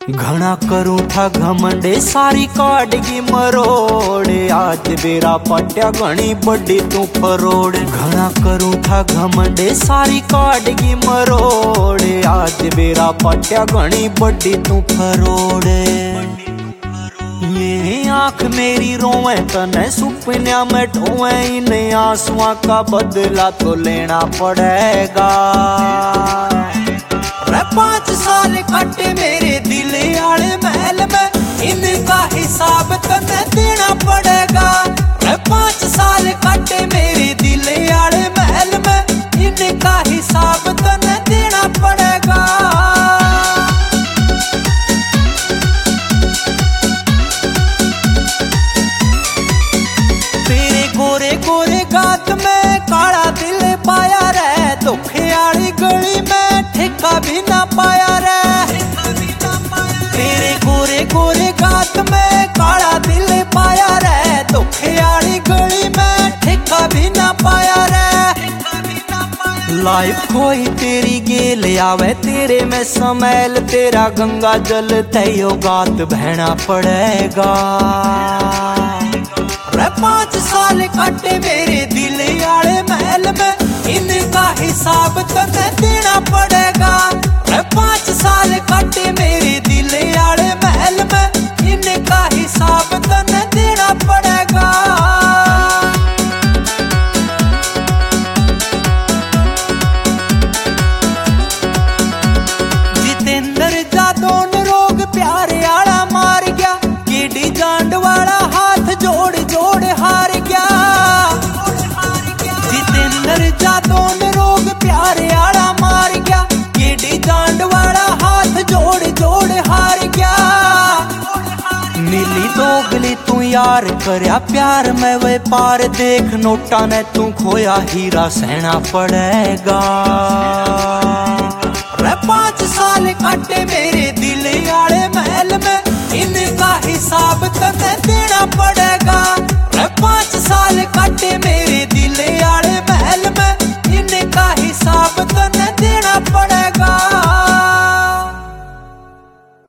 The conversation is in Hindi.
घना करूं था घमंडे सारी काटगी मरोड़े, आज बेरा पट्या घनी बड़ी तू फरोड़। घना करूं था घमंडे सारी काटगी मरोड़े, आज बेरा पट्या घनी बड़ी तू फरोड़े। ये आंख मेरी रोवे तने सुपन्या में ढोवे, इन आंसुओं का बदला तो लेना पड़ेगा। 5 साल कटे मेरे दिल आले महल में, इनका हिसाब तने देना पड़ेगा। 5 साल कटे मेरे दिल आले महल में, इनका हिसाब तने देना पड़ेगा। तेरे गोरे गोरे गात में काला दिल पाया रे, धोखे आली गली में ठेका भी ना पाया रे। तेरे गोरे गोरे गात में काला दिल पाया रे, धोखे आली गली में ठेका भी ना पाया रे। लाइफ कोई तेरी गेल आवे तेरे में समैल, तेरा गंगा जल तैयो गात बहना पड़ेगा। 5 साल कटे मेरे दिल आले महल में, इनका हिसाब तने देना पड़ेगा। 5 साल कटे मेरे दिल आले महल में, इनका हिसाब तने देना पड़ेगा। जितेंद्र जादौन रोग प्यारे आला मार गया, केडी जांड वाला हाथ जोड़ जोड़ हार गया। जितेंद्र जादौन रोग प्यारे आला मार गया, केडी जांड वाला हाथ जोड़ जोड़ हार गया। नीली दोगली तू यार करया प्यार में व्यापार, देख नोटा ने तू खोया हीरा सहना पड़ेगा। 5 साल कटे मेरे दिल आले महल में, इनका हिसाब तने देना पड़ेगा। 5 साल कटे मेरे